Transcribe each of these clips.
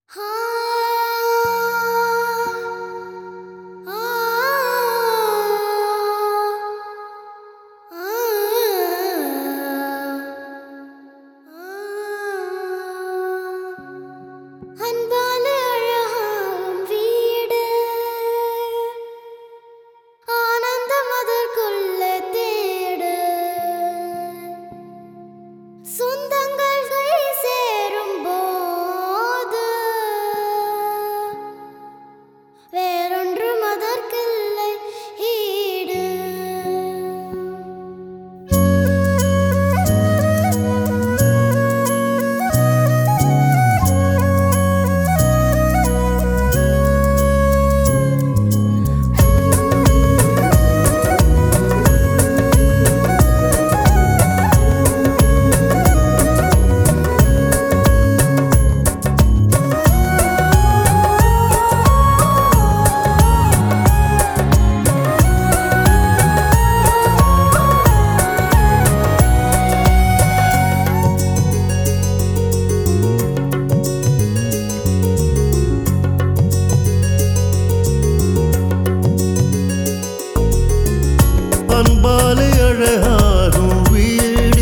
அன்பாலே அழகாகும் வீடு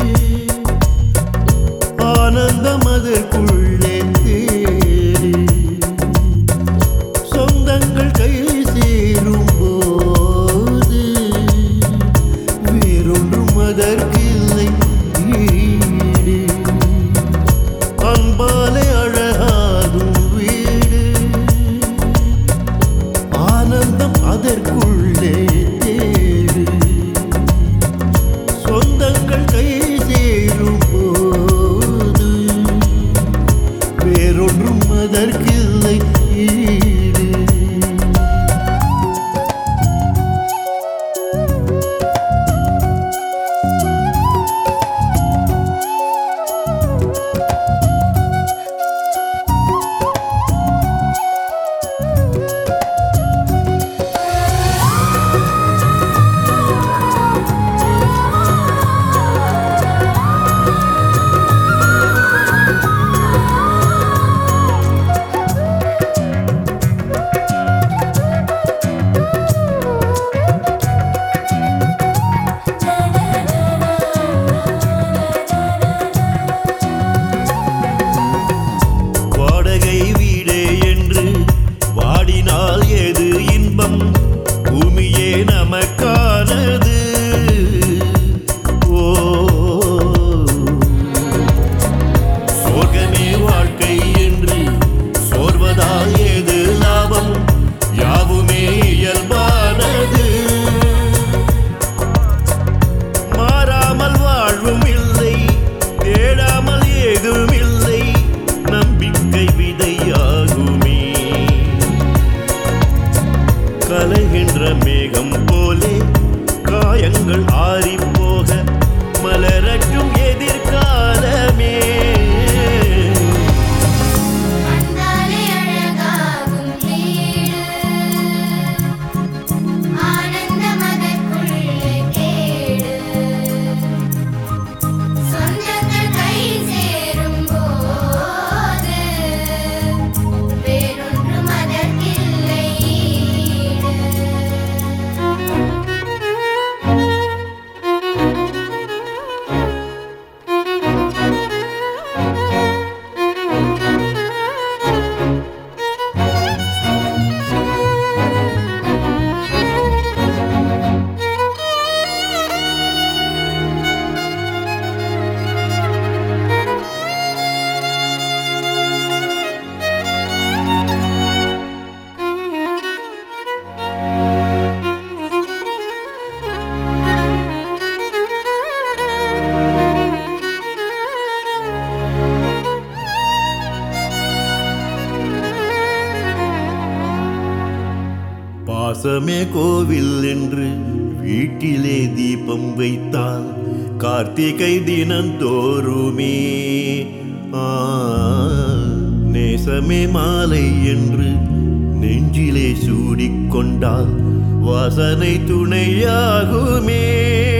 ஆனந்தம் அதற்குள்ளே தேடி சொந்தங்கள் கை சேரும் போது வேறொன்றும் அதற்கில்லை ஈடு. அன்பாலே அழகாகும் வீடு ஆனந்தம் அதற்குள்ளே சொந்தங்கள் கை சேரும் போது வேறொன்றும் அதற்கில்லை ஈடு. பூமியே நமக்கானது. ஓ சோகமே வாழ்க்கை என்று சோர்வதால் ஏது லாபம்? யாவுமே இயல்பானது. மாறாமல் வாழ்வும் இல்லை, தேடாமல் ஏதும் இல்லை, நம்பிக்கை விதையாகுமே. கலைகின்ற மேகம் போலே காயங்கள் ஆறிப்போக மலரட்டும் எதிர்காலமே. பாசமே கோவில் என்று வீட்டிலே தீபம் வைத்தால் கார்த்திகை தினந்தோறுமே. நேசமே மாலை என்று நெஞ்சிலே சூடிக்கொண்டால் வாசனை துணையாகுமே.